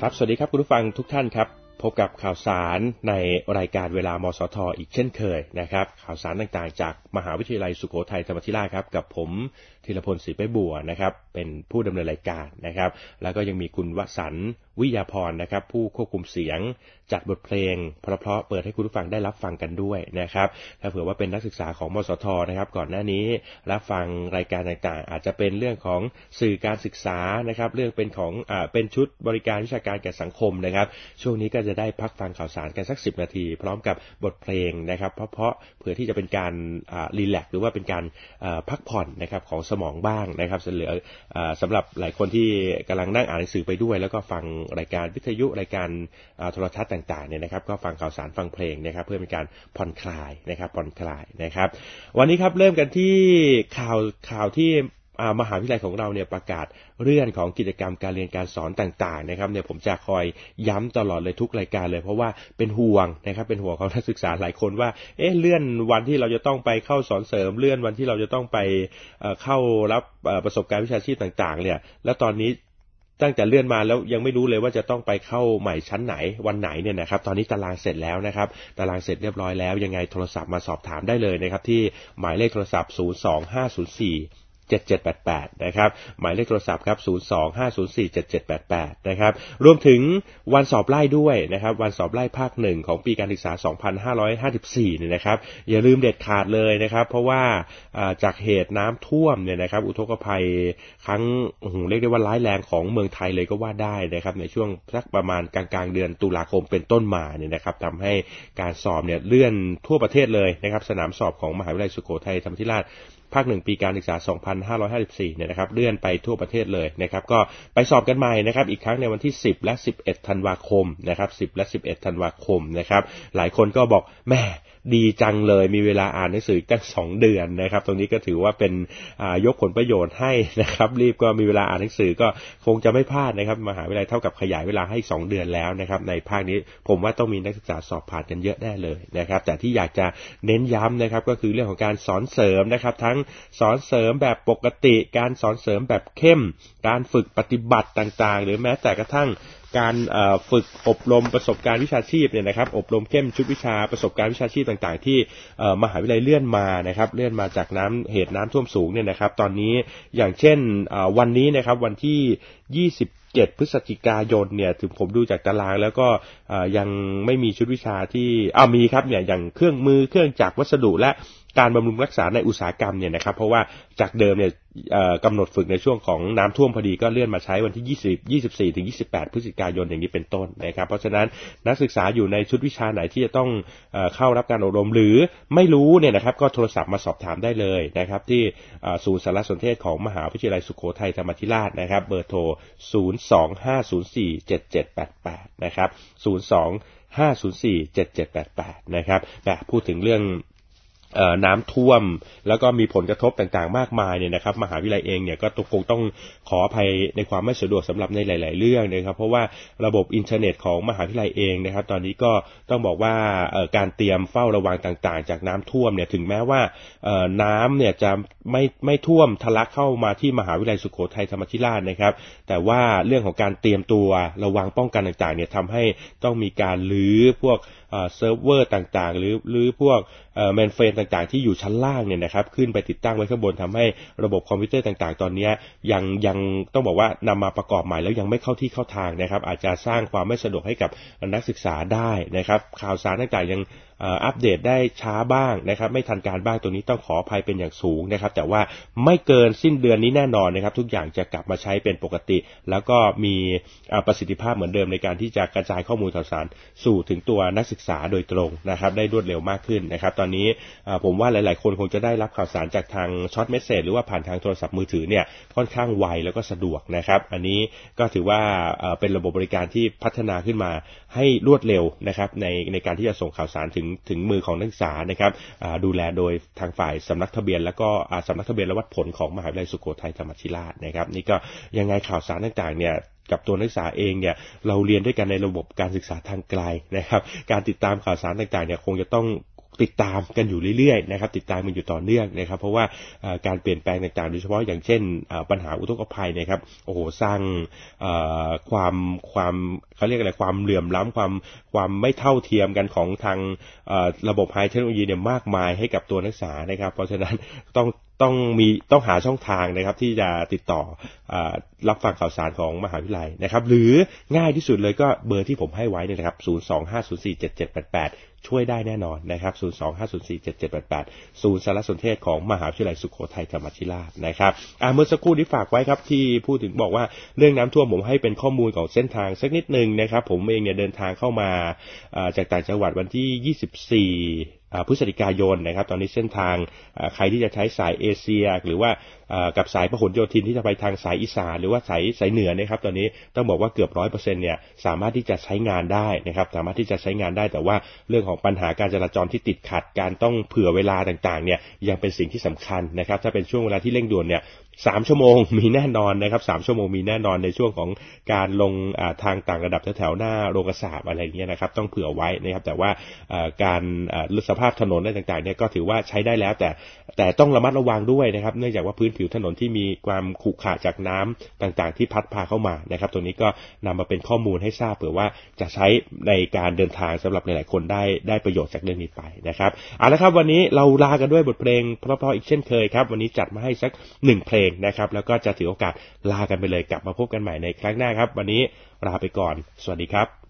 ครับสวัสดีครับคุณผู้ฟังทุกท่านครับพบกับข่าวสารในรายการเวลามสท.อีกเช่นเคยนะครับข่าวสารต่างๆจากมหาวิทยาลัยสุโขทัยธรรมาธิราชครับกับผมธีรพลศรีไปบัวนะครับเป็นผู้ดำเนินรายการนะครับแล้วก็ยังมีคุณวสันต์วิยาพรนะครับผู้ควบคุมเสียงจัดบทเพลงเพราะๆเปิดให้คุณผู้ฟังได้รับฟังกันด้วยนะครับถ้าเผื่อว่าเป็นนักศึกษาของมสท.นะครับก่อนหน้านี้รับฟังรายการต่างๆอาจจะเป็นเรื่องของสื่อการศึกษานะครับเรื่องเป็นของเป็นชุดบริการวิชาการแก่สังคมนะครับช่วงนี้ก็จะได้พักฟังข่าวสารกันสัก10นาทีพร้อมกับบทเพลงนะครับเพราะเผื่อที่จะเป็นการรีแลกซ์หรือว่าเป็นการพักผ่อนนะครับของสมองบ้างนะครับเหลือสำหรับหลายคนที่กำลังนั่งอ่านหนังสือไปด้วยแล้วก็ฟังรายการวิทยุรายการโทรทัศน์ต่างๆเนี่ยนะครับก็ฟังข่าวสารฟังเพลงนะครับเพื่อเป็นการผ่อนคลายนะครับผ่อนคลายนะครับวันนี้ครับเริ่มกันที่ข่าวที่มหาวิทยาลัยของเราเนี่ยประกาศเรื่องของกิจกรรมการเรียนการสอนต่างๆนะครับเนี่ยผมจะคอยย้ำตลอดเลยทุกรายการเลยเพราะว่าเป็นห่วงนะครับเป็นห่วงของนักศึกษาหลายคนว่าเลื่อนวันที่เราจะต้องไปเข้าสอนเสริมเลื่อนวันที่เราจะต้องไปเข้ารับประสบการณ์วิชาชีพต่างๆเนี่ยแล้วตอนนี้ตั้งแต่เลื่อนมาแล้วยังไม่รู้เลยว่าจะต้องไปเข้าใหม่ชั้นไหนวันไหนเนี่ยนะครับตอนนี้ตารางเสร็จแล้วนะครับตารางเสร็จเรียบร้อยแล้วยังไงโทรศัพท์มาสอบถามได้เลยนะครับที่หมายเลขโทรศัพท์025047788นะครับหมายเลขโทรศัพท์ครับ025047788นะครับรวมถึงวันสอบไล่ด้วยนะครับวันสอบไล่ภาค1ของปีการศึกษา2554เนี่ยนะครับอย่าลืมเด็ดขาดเลยนะครับเพราะว่าจากเหตุน้ำท่วมเนี่ยนะครับอุทกภัยครั้งเรียกได้ว่าร้ายแรงของเมืองไทยเลยก็ว่าได้นะครับในช่วงสักประมาณกลางๆเดือนตุลาคมเป็นต้นมาเนี่ยนะครับทำให้การสอบเนี่ยเลื่อนทั่วประเทศเลยนะครับสนามสอบของมหาวิทยาลัยสุโขทัยธรรมาธิราชภาค1ปีการศึกษา2554เนี่ยนะครับเลื่อนไปทั่วประเทศเลยนะครับก็ไปสอบกันใหม่นะครับอีกครั้งในวันที่10และ11ธันวาคมนะครับ10และ11ธันวาคมนะครับหลายคนก็บอกแม่ดีจังเลยมีเวลาอ่านหนังสือตั้ง2เดือนนะครับตรงนี้ก็ถือว่าเป็นยกผลประโยชน์ให้นะครับรีบก็มีเวลาอ่านหนังสือก็คงจะไม่พลาดนะครับมหาวิทยาลัยเท่ากับขยายเวลาให้2เดือนแล้วนะครับในภาคนี้ผมว่าต้องมีนักศึกษาสอบผ่านกันเยอะแน่เลยนะครับแต่ที่อยากจะเน้นย้ำนะครับก็คือเรื่องของการสอนเสริมนะครับทั้งสอนเสริมแบบปกติการสอนเสริมแบบเข้มการฝึกปฏิบัติต่างๆหรือแม้แต่กระทั่งการฝึกอบรมประสบการณ์วิชาชีพเนี่ยนะครับอบรมเข้มชุดวิชาประสบการณ์วิชาชีพต่างๆที่มหาวิทยาลัยเลื่อนมานะครับเลื่อนมาจากเหตุน้ำท่วมสูงเนี่ยนะครับตอนนี้อย่างเช่นวันนี้นะครับวันที่27พฤศจิกายนเนี่ยถึงผมดูจากตารางแล้วก็ยังไม่มีชุดวิชาที่มีครับเนี่ยอย่างเครื่องมือเครื่องจักรวัสดุและการบำรุงรักษาในอุตสาหกรรมเนี่ยนะครับเพราะว่าจากเดิมเนี่ยกำหนดฝึกในช่วงของน้ำท่วมพอดีก็เลื่อนมาใช้วันที่24ถึง28พฤศจิกายนอย่างนี้เป็นต้นนะครับเพราะฉะนั้นนักศึกษาอยู่ในชุดวิชาไหนที่จะต้องเข้ารับการอบรมหรือไม่รู้เนี่ยนะครับก็โทรศัพท์มาสอบถามได้เลยนะครับที่ศูนย์สารสนเทศของมหาวิทยาลัยสุโขทัยธรรมาธิราชนะครับเบอร์โทร025047788นะครับ025047788นะครับพูดถึงเรื่องน้ำท่วมแล้วก็มีผลกระทบต่างๆมากมายเนี่ยนะครับมหาวิทยาลัยเองเนี่ยก็คงต้องขออภัยในความไม่สะดวกสำหรับในหลายๆเรื่องนะครับเพราะว่าระบบอินเทอร์เน็ตของมหาวิทยาลัยเองนะครับตอนนี้ก็ต้องบอกว่าการเตรียมเฝ้าระวังต่างๆจากน้ำท่วมเนี่ยถึงแม้ว่าน้ำเนี่ยจะไม่ท่วมทะลักเข้ามาที่มหาวิทยาลัยสุโขทัยธรรมาธิราชนะครับแต่ว่าเรื่องของการเตรียมตัวระวังป้องกันต่างๆเนี่ยทำให้ต้องมีการรื้อพวกเซิร์ฟเวอร์ต่างๆหรือพวกเมนเฟรมต่างๆที่อยู่ชั้นล่างเนี่ยนะครับขึ้นไปติดตั้งไว้ข้างบนทำให้ระบบคอมพิวเตอร์ต่างๆตอนนี้ยังต้องบอกว่านำมาประกอบใหม่แล้วยังไม่เข้าที่เข้าทางนะครับอาจจะสร้างความไม่สะดวกให้กับนักศึกษาได้นะครับข่าวสารต่างๆยังอัปเดตได้ช้าบ้างนะครับไม่ทันการบ้างตรงนี้ต้องขออภัยเป็นอย่างสูงนะครับแต่ว่าไม่เกินสิ้นเดือนนี้แน่นอนนะครับทุกอย่างจะกลับมาใช้เป็นปกติแล้วก็มีประสิทธิภาพเหมือนเดิมในการที่จะกระจายข้อมูลข่าวสารสู่ถึงตัวนักศึกษาโดยตรงนะครับได้รวดเร็วมากขึ้นนะครับตอนนี้ผมว่าหลายๆคนคงจะได้รับข่าวสารจากทางช็อตเมสเสจหรือว่าผ่านทางโทรศัพท์มือถือเนี่ยค่อนข้างไวแล้วก็สะดวกนะครับอันนี้ก็ถือว่าเป็นระบบบริการที่พัฒนาขึ้นมาให้รวดเร็วนะครับในการที่จะส่งข่าวสารถึงมือของนักศึกษานะครับดูแลโดยทางฝ่ายสำนักทะเบียนแล้วก็สำนักทะเบียนและวัดผลของมหาวิทยาลัยสุโขทัยธรรมาธิราชนะครับนี่ก็ยังไงข่าวสารต่างๆเนี่ยกับตัวนักศึกษาเองเนี่ยเราเรียนด้วยกันในระบบการศึกษาทางไกลนะครับการติดตามข่าวสารต่างๆเนี่ยคงจะต้องติดตามกันอยู่เรื่อยๆนะครับติดตามกันอยู่ต่อเนื่องนะครับเพราะว่าการเปลี่ยนแปลงต่างๆโดยเฉพาะอย่างเช่นปัญหาอุทกภัยนะครับโอ้โหสร้างความเขาเรียกอะไรความเหลื่อมล้ำความไม่เท่าเทียมกันของทางระบบไฮเทคโนโลยีเนี่ยมากมายให้กับตัวนักศึกษานะครับเพราะฉะนั้นต้องหาช่องทางนะครับที่จะติดต่อรับฟังข่าวสารของมหาวิทยาลัยนะครับหรือง่ายที่สุดเลยก็เบอร์ที่ผมให้ไว้เนี่ยนะครับ025047788ช่วยได้แน่นอนนะครับ025047788ศูนย์สารสนเทศของมหาวิทยาลัยสุโขทัยธรรมชิราชนะครับเมื่อสักครู่ที่ฝากไว้ครับที่พูดถึงบอกว่าเรื่องน้ำท่วมผมให้เป็นข้อมูลของเส้นทางสักนิดนึงนะครับผมเองเนี่ยเดินทางเข้ามาจากต่างจังหวัดวันที่24พฤศจิกายนนะครับตอนนี้เส้นทางใครที่จะใช้สายเอเชียหรือว่ากับสายพหลโยธินที่จะไปทางสายอีสานหรือว่าสายเหนือนะครับตอนนี้ต้องบอกว่าเกือบ 100% เนี่ยสามารถที่จะใช้งานได้นะครับสามารถที่จะใช้งานได้แต่ว่าเรื่องของปัญหาการจราจรที่ติดขัดการต้องเผื่อเวลาต่างๆเนี่ยยังเป็นสิ่งที่สำคัญนะครับถ้าเป็นช่วงเวลาที่เร่งด่วนเนี่ย3 ชั่วโมงมีแน่นอนนะครับ3 ชั่วโมงมีแน่นอนในช่วงของการลงทางต่างระดับแถวๆหน้าโรงกษาปอะไรอย่างเงี้ยนะครับต้องเผื่อไว้นะครับแต่ว่าการสภาพถนนอะไรต่างๆเนี่ยก็ถือว่าใช้ได้แล้วแต่ต้องระมัดระวังด้วยนะครับเนื่องจากว่าพื้นผิวถนนที่มีความขรุขระจากน้ำต่างๆที่พัดพาเข้ามานะครับตรงนี้ก็นำมาเป็นข้อมูลให้ทราบเผื่อว่าจะใช้ในการเดินทางสำหรับหลายๆคนได้ประโยชน์จากเรื่องนี้ไปนะครับเอาละครับวันนี้เราลากันด้วยบทเพลงเพราะๆอีกเช่นเคยครับวันนี้จัดมาให้สัก1เพลงนะครับแล้วก็จะถือโอกาสลากันไปเลยกลับมาพบกันใหม่ในครั้งหน้าครับวันนี้ลาไปก่อนสวัสดีครับ